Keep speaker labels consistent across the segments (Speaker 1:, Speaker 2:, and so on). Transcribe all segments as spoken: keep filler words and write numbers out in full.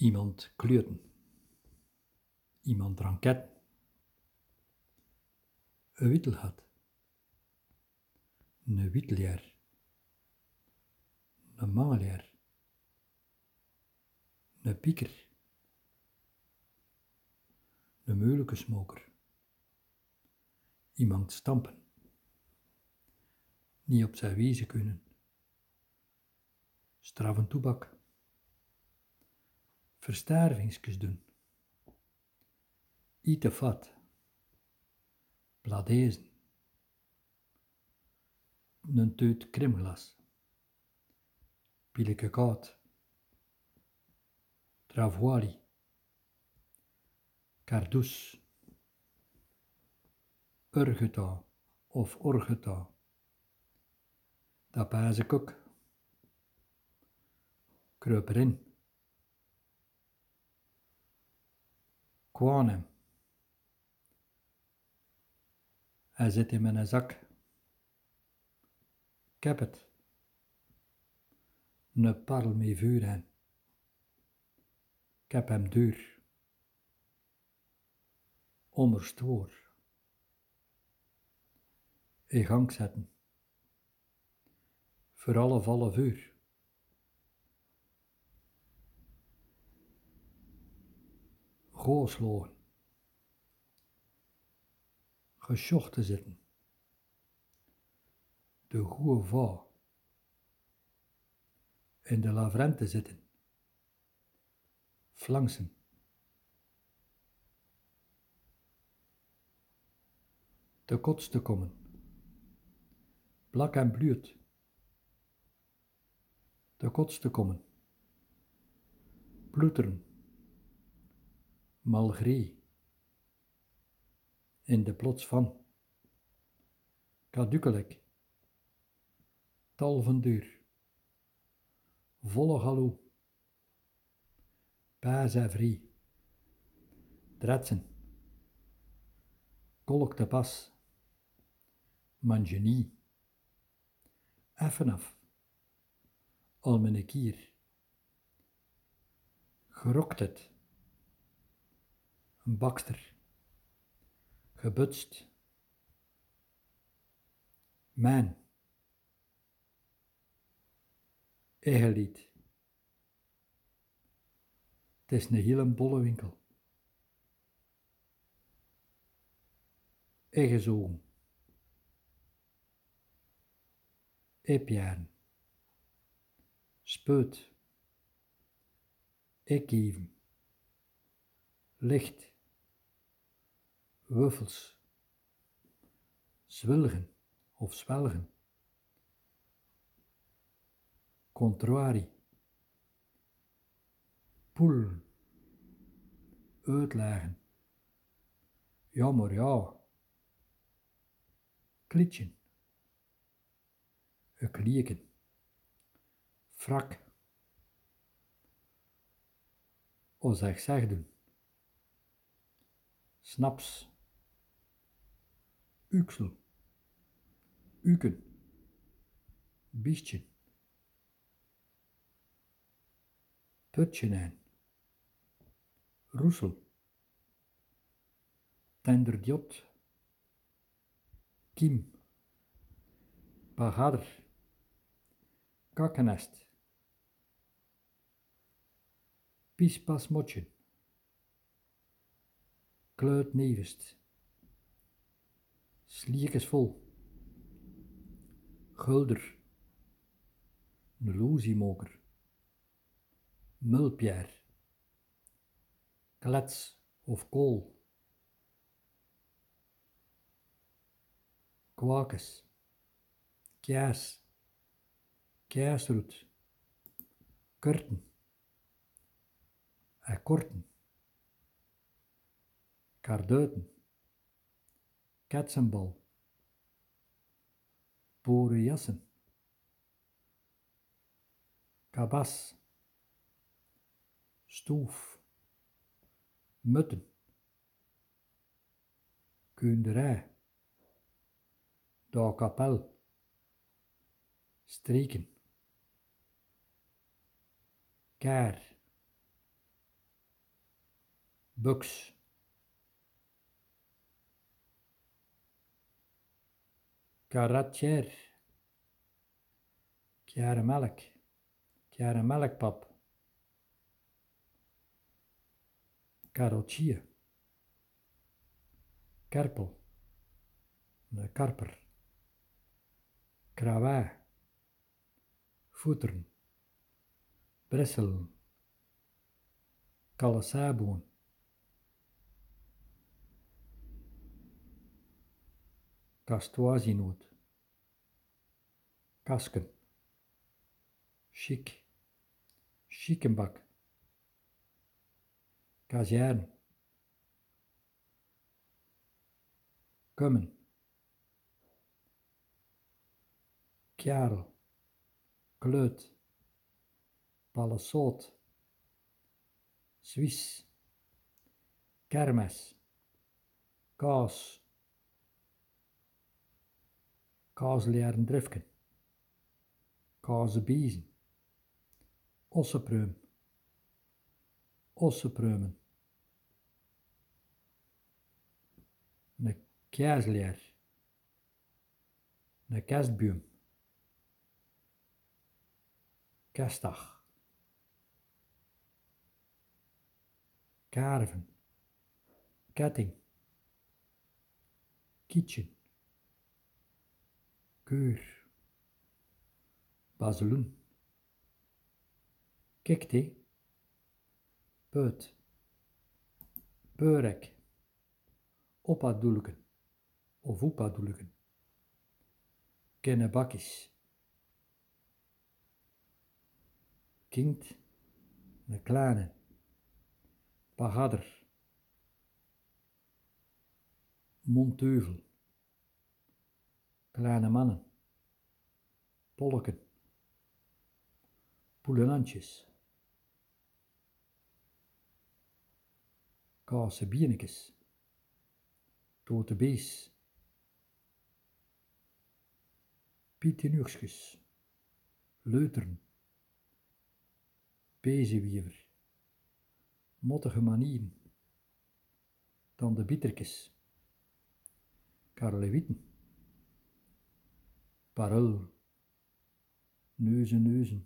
Speaker 1: Iemand kleurten. Iemand ranket. Een wittelhat. Een witteljaar. Een mangeljaar. Een pieker. Een meulekesmoker. Iemand stampen. Niet op zijn wezen kunnen. Straffen toebak. Verstervingskus doen. Ite vat. Bladezen. Een teut krimglas. Pieleke koud. Travoili. Kardus. Urgeta of orgeta. Dat paze kok. Kruip erin. Kwanem. Hij zit in mijn zak. Ik heb het. Een parel mee vuur aan. Ik heb hem duur. Onderstoor. In gang zetten. Voor alle vallen vuur. Gooslogen. Gesjochten zitten. De goeie vrouw. In de lavrente zitten. Flanksen. Te kots te komen. Blak en bluurt. Te kots te komen. Ploeteren. Malgré. In de plots van. Kadukkelek. Tal van duur. Volle galou. Paas en vrie. Dretsen. Kolk te pas. Mangenie. Effen af. Al mijn kier. Gerokt het. Een bakster. Gebutst. Mijn. Egelied. Het is een hele bolle winkel. Egezogen. Epjaren. Speut. Ekieven. Licht. Wuffels. Zwilgen of zwelgen. Contrari. Poelen. Uitlagen. Ja maar ja. Klitschen. Een klieken. Frak. O zeg zeg doen. Snaps. Uksel. Uken. Biestje. Putjenijn. Roesel. Tenderdjot. Kiem. Pagader. Kakkenest. Pispasmotje. Kluit nevest. Sliekesvol. Gulder. Een loosiemoker. Mulpjaar. Klets of kool. Kwakes. Kaas. Kaasroet. Kurten. Akkorten. Karduiten. Ketsenbal. Borenjassen. Kabas. Stoef. Mutten. Kuunderij. Daakapel. Streken. Kaar. buks, karatjer, kjare melk, kjare melkpap, karotje, kerpel, de karper, krawij, voeteren, bresselen, kalesaboon, kastoazinoot, kasken, chic, chickenbak, kazijn, kummen, kjarel, kleut, palesoot, Swiss, kermes, kaas, kaasleren drifken, kaasbiezen, ossepreum, ossepreumen, ne kjæsleer, ne kerstboom, kerstdag, karven, ketting, kitchen, keur, bazeloen, kikte, peut, beurek, oppadoelken of oepadoelken, kennebakkies, kind, ne kleine, pagadder, monteuvel, kleine mannen, polken, poelenantjes, kaasebienekes, tote bees, pietenuurskus, leuteren, bezewiever, mottige manieren, tandebieterkes, karlewieten, parul, neuzen neuzen,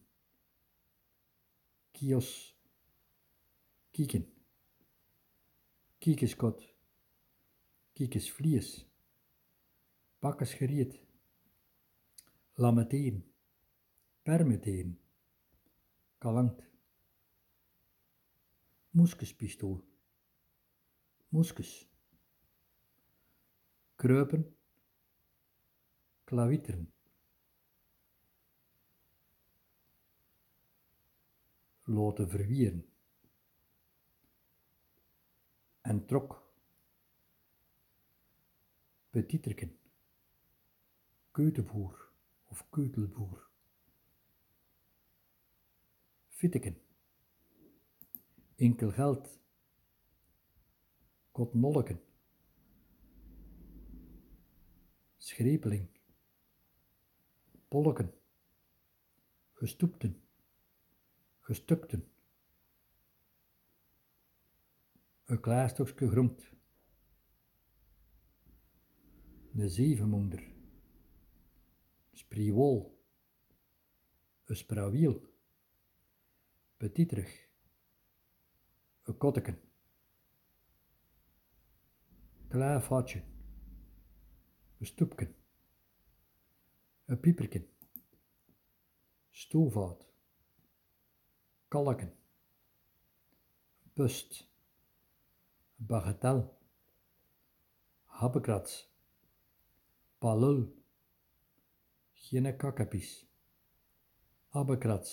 Speaker 1: kios, kieken, kiekeskot, kiekesvlies, bakkesgeriet, lammeteren, permeteren, kalangt, moeskespistool, moeskes, kreupen, klawieteren, laten verwieren, en trok, petiterken, keutenvoer of keutelvoer, fitteken, enkel geld, kotnolleken, schrepeling, polken, gestoepten, gestukten, een klein stukje groent, een zevenmoender, spriewol, een sprawiel, petiterig, een kotteken, klein vatje, een stoepken, een pieperken, stoofhout, kalken, pust, bagatel, habbekrats, palul, geen kakkepies, abbekrats,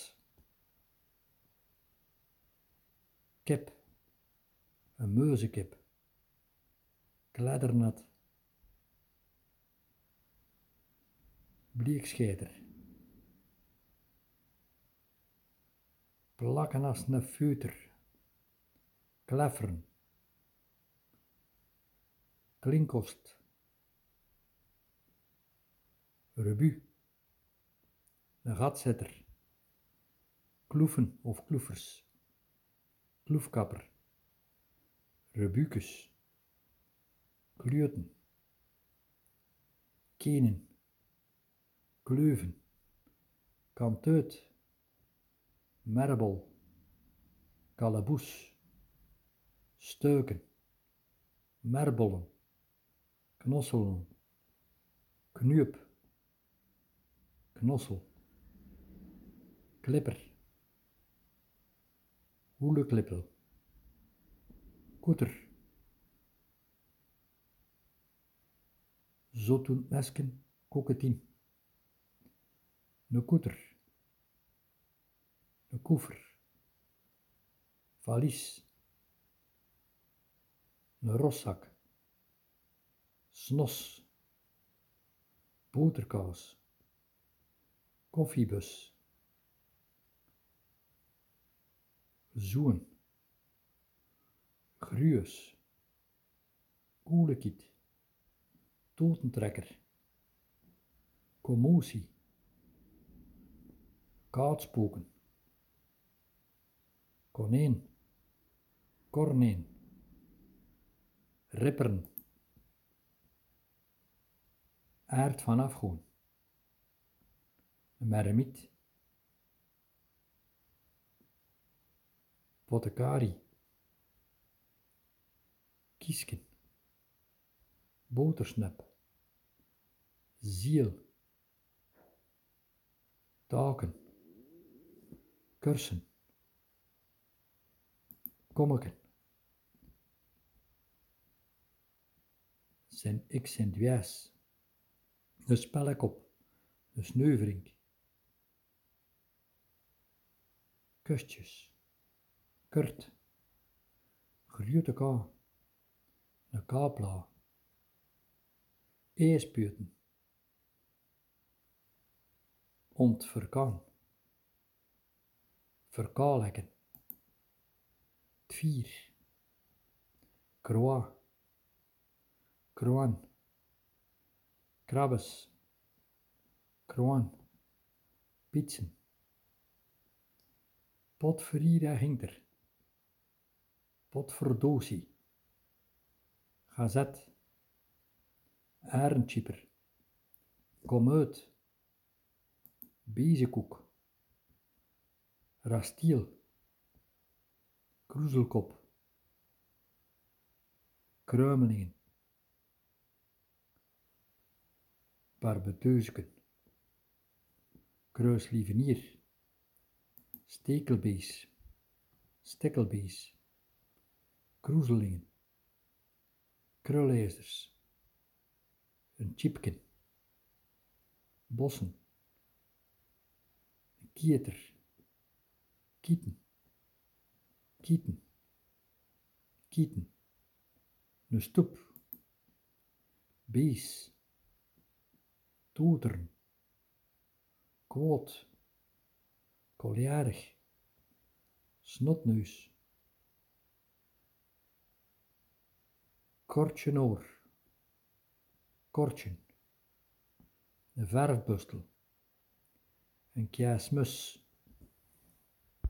Speaker 1: kip, een meuzenkip, kleddernat, bleekscheiter, plakken als een futer, klefferen, klinkost, rebu, een gatzetter, kloefen of kloefers, kloefkapper, rebucus, kleuten, kenen, kleuven, kanteut, merbel, kaleboes, steuken, merbollen, knosselen, knuip, knossel, klipper, hoeleklippel, koeter, zotoentmesken, koketien, ne koeter, ne koefer, valies, ne roszak, snos, boterkaas, koffiebus, zoen, gruus, koelekiet, totentrekker, commotie, kaatspoken, konijn, korneen, ripperen, aard van afgoen, een meremiet, pottekari, kiesken, botersnap, ziel, taken, kursen, kommeken, zijn ik zijn dwijs, een spellekop, een sneuverink, kustjes, kurt, gruute ka, een kapla, eespuiten, ontverkaan, verkalekken, tvier, kroa, kroan, krabbes, kroan, pietsen, potverrier hinter, potverdosie, gazet, arendschieper, kom uit, bezekoek, rastiel, kroezelkop, kruimelingen, barbeteusken, kruislievenier, stekelbees, stekkelbees, kroezelingen, krullijzers, een chipken, bossen, een kieter, kieten, kieten, kieten, een stoep, bees, toteren, kwoot, koljarig, snotneus, kortjenoor, kortjen, een verfbustel, een kjasmus,